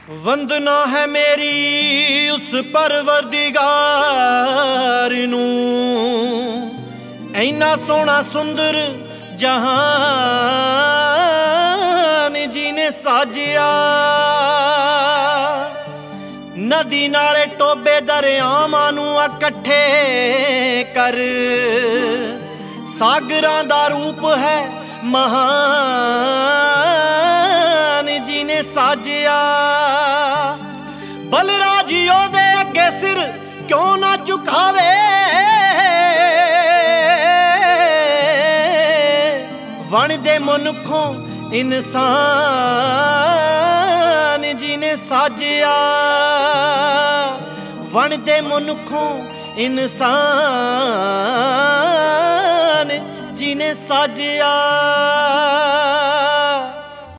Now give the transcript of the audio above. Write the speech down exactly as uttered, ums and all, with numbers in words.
वंदना है मेरी उस परवरदिगार नू, ऐना सोहना सुंदर जहान जिने साजिया। नदी नाले टोबे दरियावां नू इकट्ठे कर, सागरां दा रूप है महान जिने साजिया। बलराजी ओदे अगे सिर क्यों ना झुकावे, वण दे मनुखों इंसान जिने साजिया। वण दे मनुखों इंसान जिने साजिया।